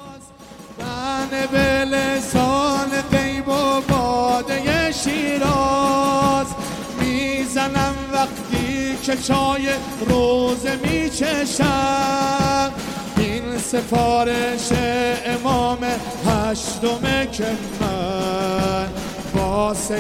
من به لسان غیب و باده شیراز میزنم وقتی که چای روزه میچشم. این سفارش امام هشتمه که من واسه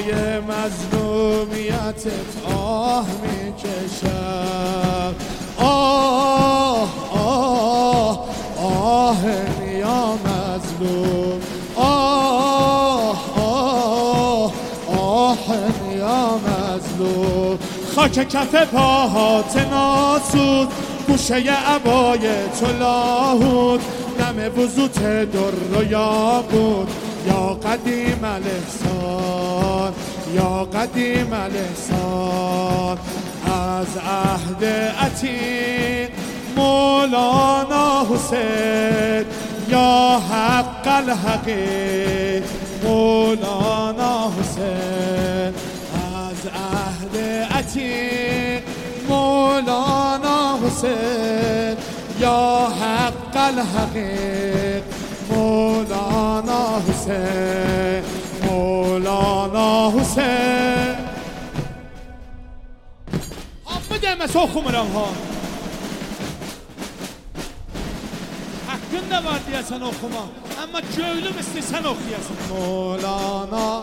مظلومیتت آه میکشم. آه آه آه یا مظلوم، آه آه آه یا مظلوم. خاک کف پاهات ناسود، گوشه عبای تو لاهود، دم وضوت در و یاقوت. یا قدیم الاحسان، یا قدیم الاحسان. از عهد عتیق مولانا حسین، یا حق الحقیق مولانا حسین. از عهد عتیق مولانا حسین، یا حق الحقیق مولانا حسین مولانا حسین. بده مسا خمرم ها hakkında var diye sen okuma ama köylüm istesen okuyasın. Moulana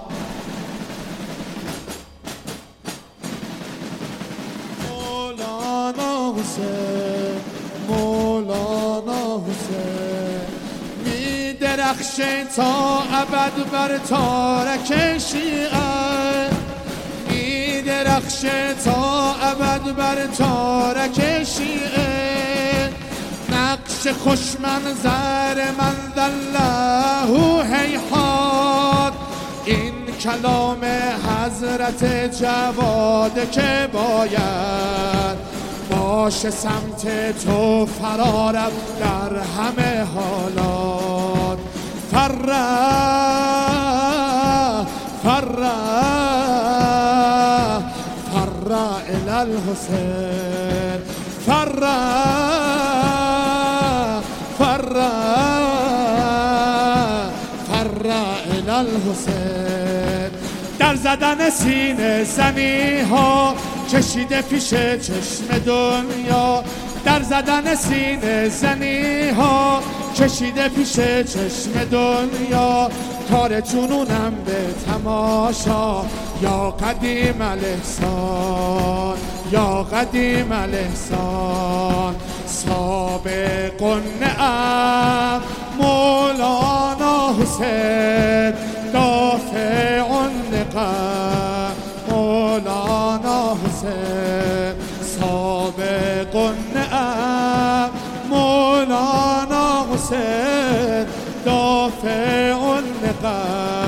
Moulana Hüseyin, Moulana Hüseyin. می درخشه تا ابد بر تارک شیعه، می درخشه تا ابد بر تارک شیعه. نقش خوشمنظر من ذله هیهات، این کلام حضرت جواد که باید باشه سمت تو فرارم در همه حالات. فرح فرح فرح الی الحسین، فرح فرح فرح الی الحسین. در زدن سینه زنی ها کشیده پیش چشم دنیا، در زدن سینه زنی ها کشیده پیش چشم دنیا. کار جنونم به تماشا، یا قدیم الاحسان، یا قدیم الاحسان. سابق النعم مولانا حسین، دافع النقم مولانا حسین. سابق النعم مولانا حسین، دافع النقم